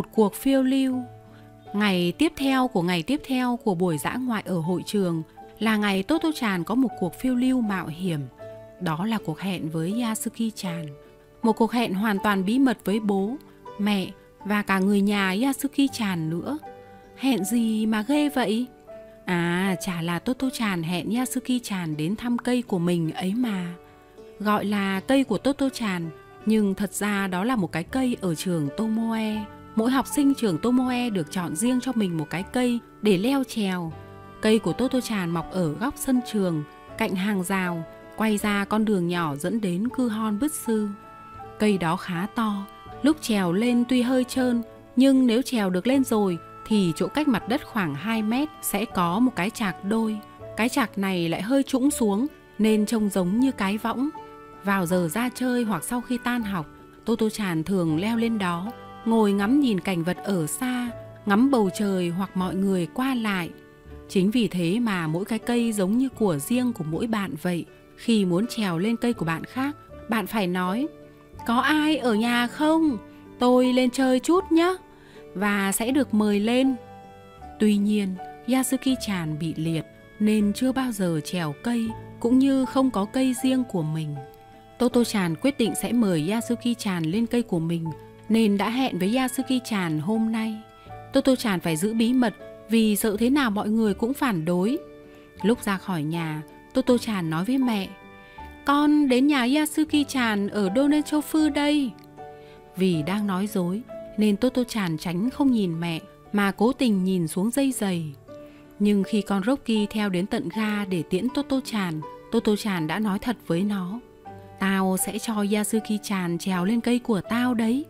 cuộc phiêu lưu. Ngày tiếp theo của buổi dã ngoại ở hội trường là ngày Toto-chan có một cuộc phiêu lưu mạo hiểm. Đó là cuộc hẹn với Yasuki-chan. Một cuộc hẹn hoàn toàn bí mật với bố, mẹ và cả người nhà Yasuki-chan nữa. Hẹn gì mà ghê vậy? À, chả là Toto-chan hẹn Yasuki-chan đến thăm cây của mình ấy mà. Gọi là cây của Toto-chan, nhưng thật ra đó là một cái cây ở trường Tomoe. Mỗi học sinh trường Tomoe được chọn riêng cho mình một cái cây để leo trèo. Cây của Toto-chan mọc ở góc sân trường, cạnh hàng rào, quay ra con đường nhỏ dẫn đến Kuhon Butsu. Cây đó khá to, lúc trèo lên tuy hơi trơn, nhưng nếu trèo được lên rồi thì chỗ cách mặt đất khoảng 2 mét sẽ có một cái chạc đôi. Cái chạc này lại hơi trũng xuống nên trông giống như cái võng. Vào giờ ra chơi hoặc sau khi tan học, Toto-chan thường leo lên đó, ngồi ngắm nhìn cảnh vật ở xa, ngắm bầu trời hoặc mọi người qua lại. Chính vì thế mà mỗi cái cây giống như của riêng của mỗi bạn vậy. Khi muốn trèo lên cây của bạn khác, bạn phải nói: có ai ở nhà không? Tôi lên chơi chút nhé, và sẽ được mời lên. Tuy nhiên, Yasuki-chan bị liệt nên chưa bao giờ trèo cây, cũng như không có cây riêng của mình. Toto-chan quyết định sẽ mời Yasuki-chan lên cây của mình, nên đã hẹn với Yasuki-chan hôm nay. Toto-chan phải giữ bí mật vì sợ thế nào mọi người cũng phản đối. Lúc ra khỏi nhà, Toto-chan nói với mẹ: con đến nhà Yasuki-chan ở Donechofu đây. Vì đang nói dối nên Toto-chan tránh không nhìn mẹ mà cố tình nhìn xuống dây giày. Nhưng khi con Rocky theo đến tận ga để tiễn Toto-chan, Toto-chan đã nói thật với nó: tao sẽ cho Yasuki-chan trèo lên cây của tao đấy.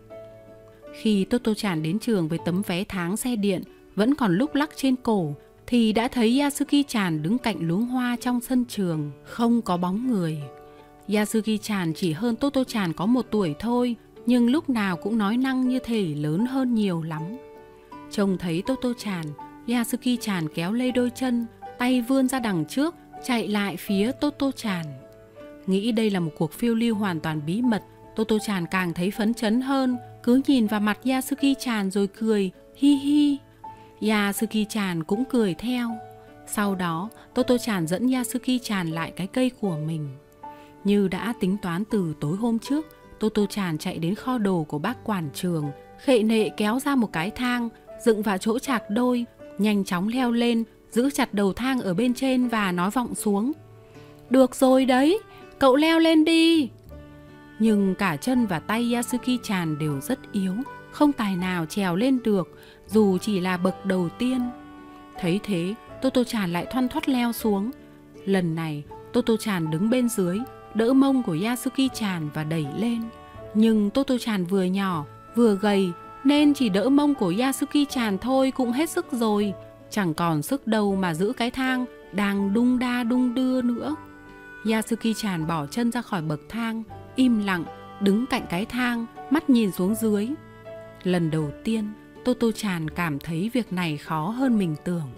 Khi Toto-chan đến trường với tấm vé tháng xe điện vẫn còn lúc lắc trên cổ, thì đã thấy Yasuki-chan đứng cạnh luống hoa trong sân trường, không có bóng người. Yasuki-chan chỉ hơn Toto-chan có 1 tuổi thôi, nhưng lúc nào cũng nói năng như thể lớn hơn nhiều lắm. Trông thấy Toto-chan, Yasuki-chan kéo lê đôi chân, tay vươn ra đằng trước, chạy lại phía Toto-chan. Nghĩ đây là một cuộc phiêu lưu hoàn toàn bí mật, Toto-chan càng thấy phấn chấn hơn, cứ nhìn vào mặt Yasuki-chan rồi cười, hi hi. Yasuki-chan cũng cười theo. Sau đó, Toto-chan dẫn Yasuki-chan lại cái cây của mình. Như đã tính toán từ tối hôm trước, Toto-chan chạy đến kho đồ của bác quản trường, khệ nệ kéo ra một cái thang, dựng vào chỗ chạc đôi, nhanh chóng leo lên, giữ chặt đầu thang ở bên trên và nói vọng xuống: được rồi đấy, cậu leo lên đi. Nhưng cả chân và tay Yasuki-chan đều rất yếu, không tài nào trèo lên được, dù chỉ là bậc đầu tiên. Thấy thế, Toto-chan lại thoăn thoắt leo xuống. Lần này, Toto-chan đứng bên dưới, đỡ mông của Yasuki-chan và đẩy lên. Nhưng Toto-chan vừa nhỏ, vừa gầy, nên chỉ đỡ mông của Yasuki-chan thôi cũng hết sức rồi. Chẳng còn sức đâu mà giữ cái thang đang đung đa đung đưa nữa. Yasuki-chan bỏ chân ra khỏi bậc thang, im lặng, đứng cạnh cái thang, mắt nhìn xuống dưới. Lần đầu tiên, Toto-chan cảm thấy việc này khó hơn mình tưởng.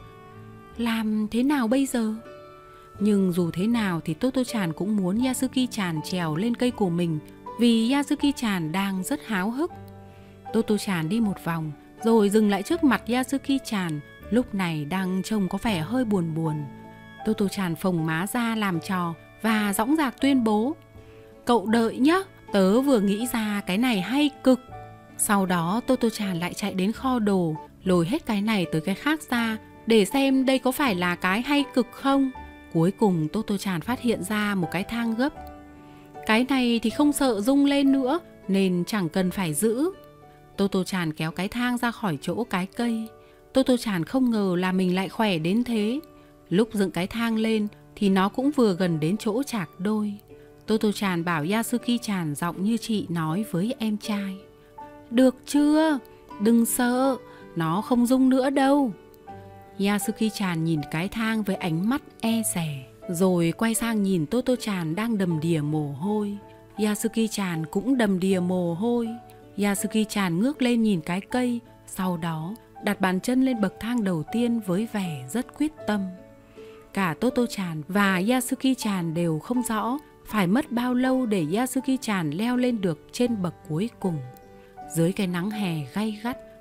Làm thế nào bây giờ? Nhưng dù thế nào thì Toto-chan cũng muốn Yasuki-chan trèo lên cây của mình, vì Yasuki-chan đang rất háo hức. Toto-chan đi một vòng, rồi dừng lại trước mặt Yasuki-chan, lúc này đang trông có vẻ hơi buồn buồn. Toto-chan phồng má ra làm trò và dõng dạc tuyên bố: cậu đợi nhé, tớ vừa nghĩ ra cái này hay cực. Sau đó Toto-chan lại chạy đến kho đồ, lôi hết cái này tới cái khác ra để xem đây có phải là cái hay cực không. Cuối cùng Toto-chan phát hiện ra một cái thang gấp. Cái này thì không sợ rung lên nữa nên chẳng cần phải giữ. Toto-chan kéo cái thang ra khỏi chỗ cái cây. Toto-chan không ngờ là mình lại khỏe đến thế. Lúc dựng cái thang lên thì nó cũng vừa gần đến chỗ chạc đôi. Toto-chan bảo Yasuki-chan giọng như chị nói với em trai: được chưa? Đừng sợ, nó không rung nữa đâu. Yasuki-chan nhìn cái thang với ánh mắt e dè, rồi quay sang nhìn Toto-chan đang đầm đìa mồ hôi. Yasuki-chan cũng đầm đìa mồ hôi. Yasuki-chan ngước lên nhìn cái cây, sau đó đặt bàn chân lên bậc thang đầu tiên với vẻ rất quyết tâm. Cả Toto-chan và Yasuki-chan đều không rõ phải mất bao lâu để Yasuki-chan leo lên được trên bậc cuối cùng. Dưới cái nắng hè gay gắt,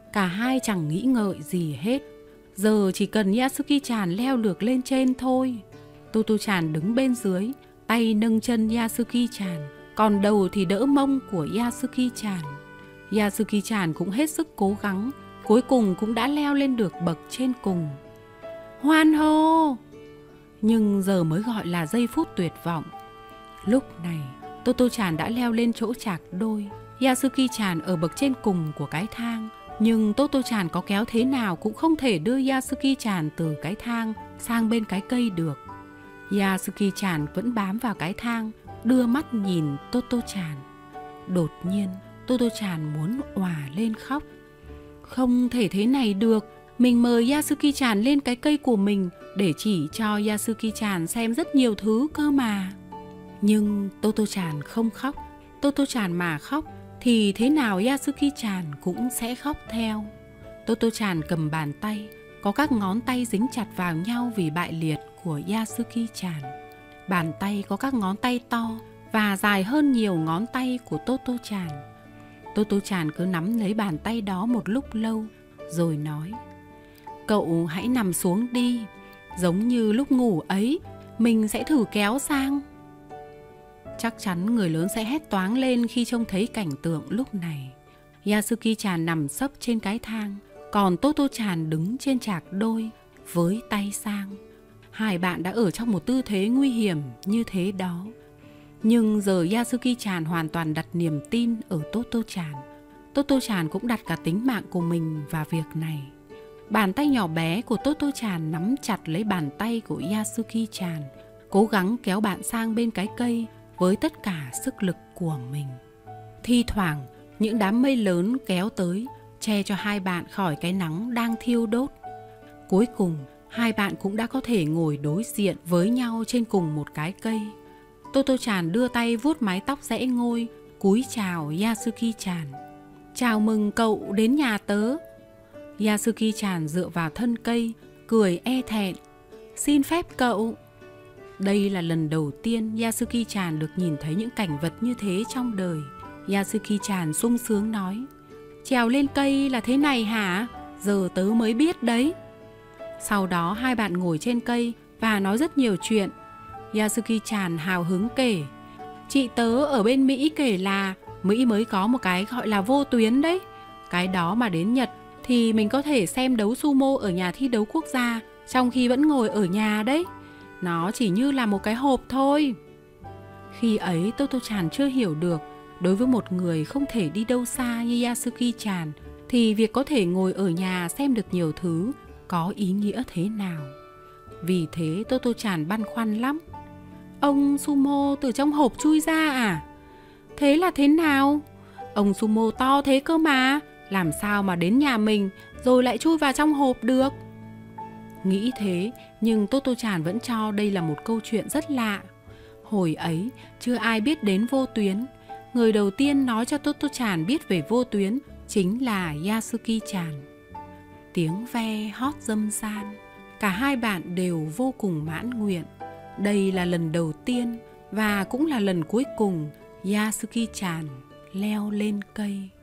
Cả hai chẳng nghĩ ngợi gì hết. Giờ chỉ cần Yasuki-chan leo được lên trên thôi. Toto-chan đứng bên dưới, tay nâng chân Yasuki-chan, còn đầu thì đỡ mông của Yasuki-chan. Yasuki-chan cũng hết sức cố gắng, cuối cùng cũng đã leo lên được bậc trên cùng. Hoan hô! Nhưng giờ mới gọi là giây phút tuyệt vọng. Lúc này, Toto-chan đã leo lên chỗ chạc đôi. Yasuki-chan ở bậc trên cùng của cái thang, nhưng Toto-chan có kéo thế nào cũng không thể đưa Yasuki-chan từ cái thang sang bên cái cây được. Yasuki-chan vẫn bám vào cái thang, đưa mắt nhìn Toto-chan. Đột nhiên, Toto-chan muốn òa lên khóc. Không thể thế này được. Mình mời Yasuki-chan lên cái cây của mình để chỉ cho Yasuki-chan xem rất nhiều thứ cơ mà. Nhưng Toto-chan không khóc. Toto-chan mà khóc thì thế nào Yasuki-chan cũng sẽ khóc theo. Toto-chan cầm bàn tay, có các ngón tay dính chặt vào nhau vì bại liệt của Yasuki-chan. Bàn tay có các ngón tay to và dài hơn nhiều ngón tay của Toto-chan. Toto-chan cứ nắm lấy bàn tay đó một lúc lâu, rồi nói: Cậu hãy nằm xuống đi, giống như lúc ngủ ấy, mình sẽ thử kéo sang. Chắc chắn người lớn sẽ hét toáng lên khi trông thấy cảnh tượng lúc này. Yasuki-chan nằm sấp trên cái thang, còn Toto-chan đứng trên chạc đôi với tay sang. Hai bạn đã ở trong một tư thế nguy hiểm như thế đó. Nhưng giờ Yasuki-chan hoàn toàn đặt niềm tin ở Toto-chan. Toto-chan cũng đặt cả tính mạng của mình vào việc này. Bàn tay nhỏ bé của Toto-chan nắm chặt lấy bàn tay của Yasuki-chan, cố gắng kéo bạn sang bên cái cây với tất cả sức lực của mình. Thi thoảng, những đám mây lớn kéo tới, che cho hai bạn khỏi cái nắng đang thiêu đốt. Cuối cùng, hai bạn cũng đã có thể ngồi đối diện với nhau trên cùng một cái cây. Toto-chan đưa tay vuốt mái tóc giãy ngôi, cúi chào Yasuki-chan. Chào mừng cậu đến nhà tớ. Yasuki-chan dựa vào thân cây, cười e thẹn. Xin phép cậu. Đây là lần đầu tiên Yasuki-chan được nhìn thấy những cảnh vật như thế trong đời. Yasuki-chan sung sướng nói: Trèo lên cây là thế này hả? Giờ tớ mới biết đấy. Sau đó hai bạn ngồi trên cây và nói rất nhiều chuyện. Yasuki-chan hào hứng kể: Chị tớ ở bên Mỹ kể là Mỹ mới có một cái gọi là vô tuyến đấy. Cái đó mà đến Nhật thì mình có thể xem đấu sumo ở nhà thi đấu quốc gia trong khi vẫn ngồi ở nhà đấy. Nó chỉ như là một cái hộp thôi. Khi ấy Toto-chan chưa hiểu được, đối với một người không thể đi đâu xa như Yasuki-chan thì việc có thể ngồi ở nhà xem được nhiều thứ có ý nghĩa thế nào. Vì thế Toto-chan băn khoăn lắm. Ông sumo từ trong hộp chui ra à? Thế là thế nào? Ông sumo to thế cơ mà, làm sao mà đến nhà mình rồi lại chui vào trong hộp được? Nghĩ thế, nhưng Toto-chan vẫn cho đây là một câu chuyện rất lạ. Hồi ấy, chưa ai biết đến vô tuyến. Người đầu tiên nói cho Toto-chan biết về vô tuyến chính là Yasuki-chan. Tiếng ve hót râm ran. Cả hai bạn đều vô cùng mãn nguyện. Đây là lần đầu tiên và cũng là lần cuối cùng Yasuki-chan leo lên cây.